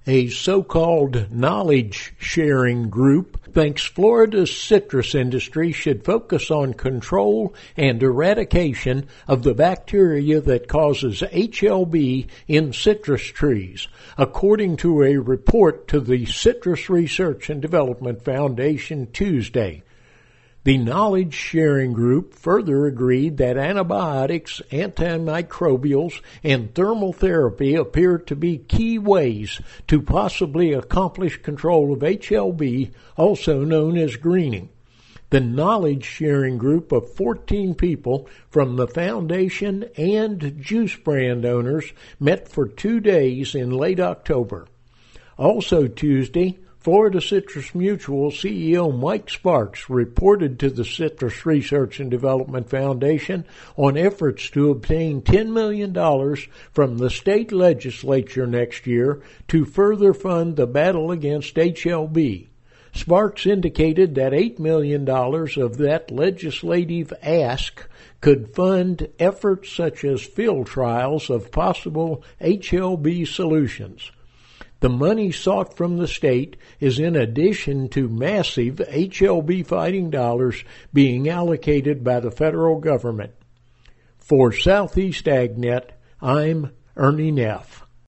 A so-called knowledge-sharing group thinks Florida's citrus industry should focus on control and eradication of the bacteria that causes HLB in citrus trees, according to a report to the Citrus Research and Development Foundation Tuesday. The knowledge-sharing group further agreed that antibiotics, antimicrobials, and thermal therapy appear to be key ways to possibly accomplish control of HLB, also known as greening. The knowledge-sharing group of 14 people from the foundation and juice brand owners met for 2 days in late October. Also Tuesday, Florida Citrus Mutual CEO Mike Sparks reported to the Citrus Research and Development Foundation on efforts to obtain $10 million from the state legislature next year to further fund the battle against HLB. Sparks indicated that $8 million of that legislative ask could fund efforts such as field trials of possible HLB solutions. The money sought from the state is in addition to massive HLB fighting dollars being allocated by the federal government. For Southeast AgNet, I'm Ernie Neff.